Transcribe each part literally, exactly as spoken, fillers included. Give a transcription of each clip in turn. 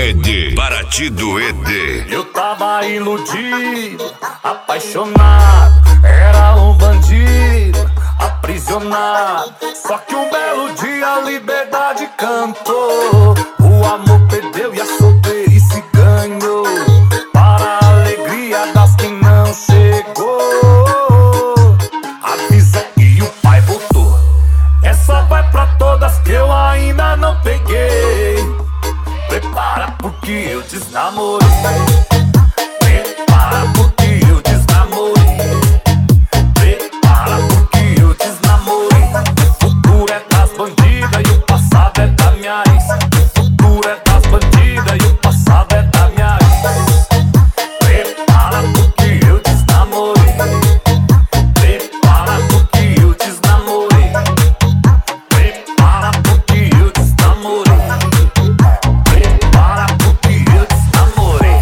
Ed, Baratído Ed. Eu tava iludido, apaixonado, era um bandido, aprisionado. Só que um belo dia a liberdade cantou, o amor perdeu e a solteirice ganhou, para a alegria das que não chegou. Avisa e o pai voltou. Essa vai pra todas que eu ainda não peguei. Prepara porque eu desnamorei. Prepara porque eu desnamorei. Prepara porque eu desnamorei. O futuro é das bandidas e o passado é da minha ex. O futuro é das bandidas e o passado é da minha ex. Prepara porque eu desnamorei. Prepara porque eu desnamorei. Prepara porque eu desnamorei. Prepara porque eu desnamorei.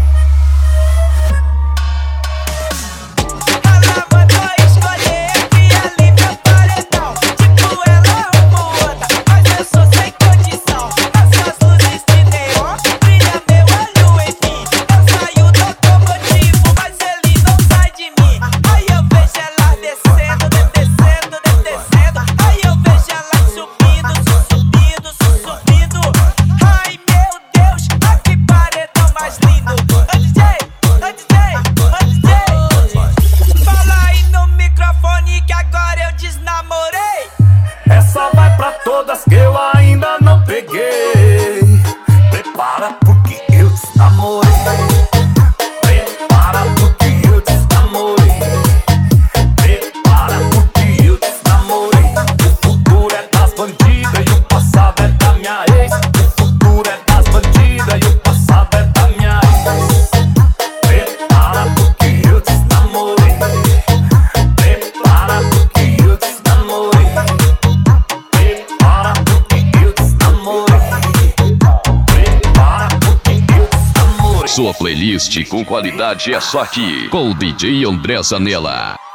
Ela mandou escolher aqui ali meu paredão. Tipo, ela é uma outra, mas eu sou sem condição. Essas luzes de neon brilha meu olho, enfim. Eu saio do automotivo, mas ele não sai de mim. Aí eu vejo ela descendo, descendo, descendo. Aí eu vejo ela subindo, subindo, subindo. Ai meu Deus, ai que paredão mais lindo. Ô D J, ô D J, ô D J, fala aí no microfone que agora eu desnamorei. Essa vai pra todas que eu ainda não peguei. Prepara porque eu desnamorei. Prepara porque eu desnamorei. Prepara porque eu desnamorei. O futuro é das bandidas e o passado é da minha ex. O futuro é das bandidas e o passado é da minha ex. Prepara porque eu desnamorei. Prepara porque eu desnamorei. Prepara porque eu desnamorei. Prepara porque eu desnamorei. Sua playlist com qualidade é só aqui, com o D J André Zanella.